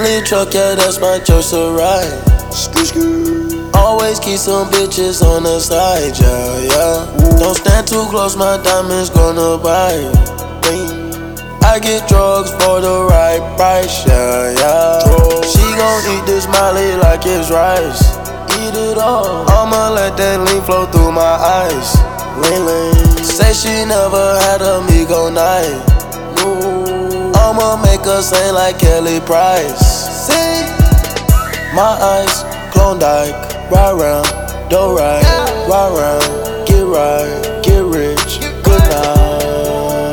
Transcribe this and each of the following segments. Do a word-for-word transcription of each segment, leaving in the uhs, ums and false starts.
Bentley truck, yeah, that's my choice to ride. Always keep some bitches on the side, yeah, yeah. Don't stand too close, my diamonds gonna bite. I get drugs for the right price, yeah, yeah. She gon' eat this Molly like it's rice. Eat it all. I'ma let that lean flow through my eyes. Lean, lean. Say she never had a Migo night. I'ma make her sing like Kelly Price. Sing. My eyes, Klondike, ride round, do right, ride round, get right, get rich, good night,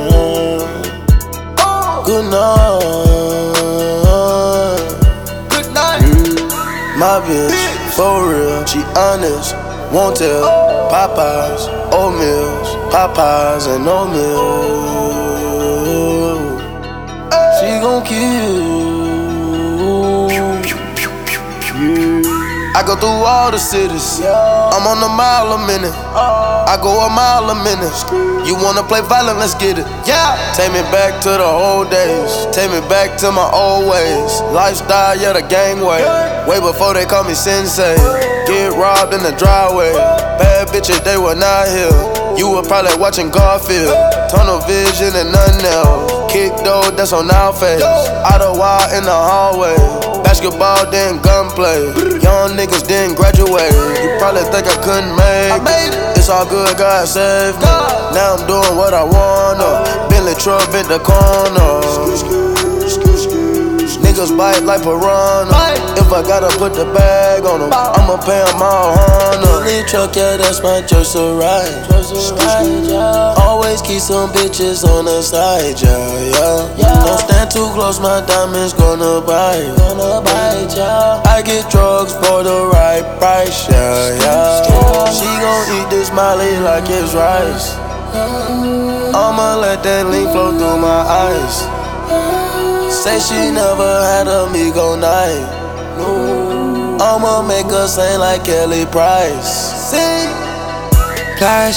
good night, good night. My bitch, for real, she honest, won't tell. Popeyes, oatmeals, Popeyes and oatmeal. She gon' kill. I go through all the cities. I'm on a mile a minute. I go a mile a minute. You wanna play violent? Let's get it. Yeah. Take me back to the old days. Take me back to my old ways. Lifestyle, yeah, the gangway. Way before they call me sensei. Get robbed in the driveway. Bad bitches, they were not here. You were probably watching Garfield. Tunnel vision and nothing else. Kick though, that's on our face. Out of wild in the hallway. Basketball, then gunplay. Young niggas didn't graduate. You probably think I couldn't make it. It's all good, God saved me. Now I'm doing what I wanna. Bentley truck in the corner. Niggas bite like piranha. If I gotta put the bag on them, I'ma pay them all honor. Bentley truck, yeah, that's my choice to ride. Always keep some bitches on the side, yeah, yeah. Don't stand too close, my diamonds gonna bite. I get drugs for the right price, yeah, yeah. She gon' eat this Molly like it's rice. I'ma let that lean flow through my eyes. Say she never had a Migo night. I'ma make her sing like Kelly Price. Sing. Flash,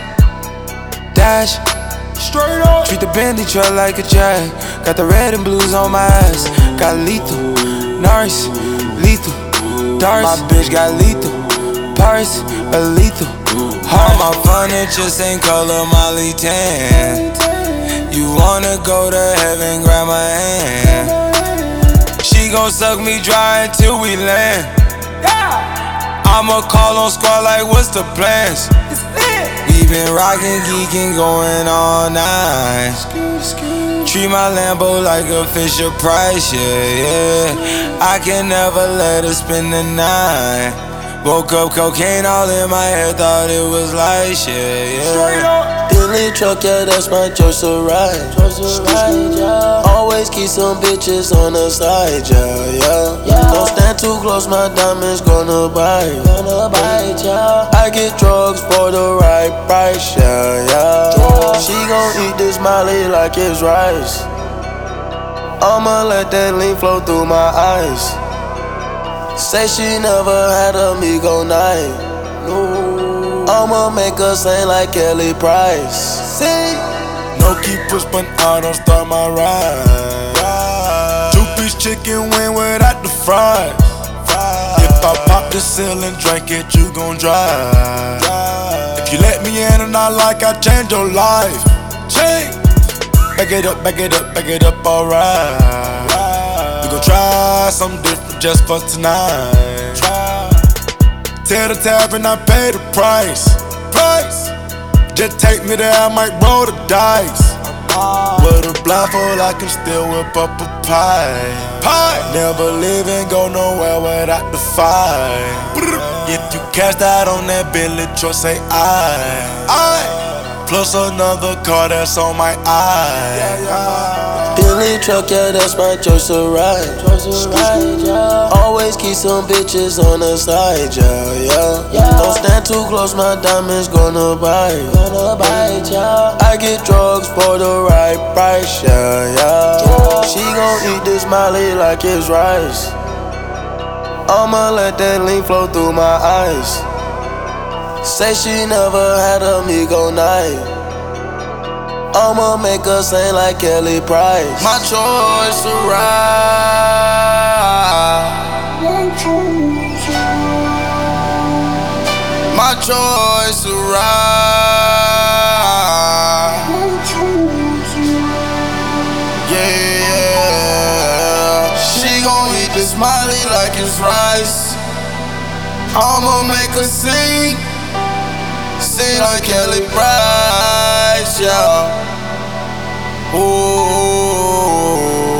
dash, straight up. Treat the Bentley truck like a jag. Got the red and blues on my ass. Got lethal, Norris, lethal, darts. My bitch got lethal, Paris, a lethal. All my furniture same color, Molly tan. You wanna go to heaven, grab my hand. She gon' suck me dry until we land. I'ma call on squad like what's the plans? We been rockin', geekin', going all night. Treat my Lambo like a Fisher Price, yeah, yeah. I can never let her spend the night. Woke up, cocaine all in my head, thought it was light, yeah, yeah. Bentley truck, yeah, that's my choice to ride. Always keep some bitches on the side, yeah, yeah. Don't stand too close, my diamonds gonna bite. I get drugs for the right price, yeah, yeah. She gon' eat this Molly like it's rice. I'ma let that lean flow through my eyes. Say she never had a Migo night. I'ma make her sing like Kelly Price. Sing. No key push button, I don't start my ride. Two-piece chicken wing without the fries. If I pop the seal and drink it, you gon' drive. If you let me in and I like, I change your life. Change. Back it up, back it up, back it up, alright. We gon' try something different just for tonight. Tell the tavern I pay the price. Price. Just take me there, I might roll the dice. With a blindfold, I can still whip up a pie. Pie. Never live and go nowhere without the fight. If you cashed out on that Bentley truck, say I. I. Plus another car that's on my eye. Bentley truck, yeah, that's my choice to ride. Always keep some bitches on the side, yeah, yeah. Don't stand too close, my diamonds gonna bite. I get drugs for the right price, yeah, yeah. She gon' eat this Molly like it's rice. I'ma let that lean flow through my eyes. Say she never had a Migo night. I'ma make her sing like Kelly Price. My choice to ride. choice to ride. Yeah, she gon' eat the smiley like it's rice. I'ma make her sing, sing like Kelly Price, yeah. Ooh.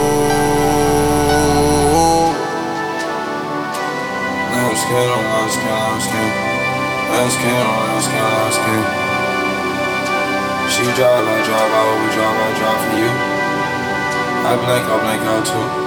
Last kid on last kid, last kid. Last kid on last kid, last kid. She drive, I drive, I always drive, I drive for you. I blank, I blank out too.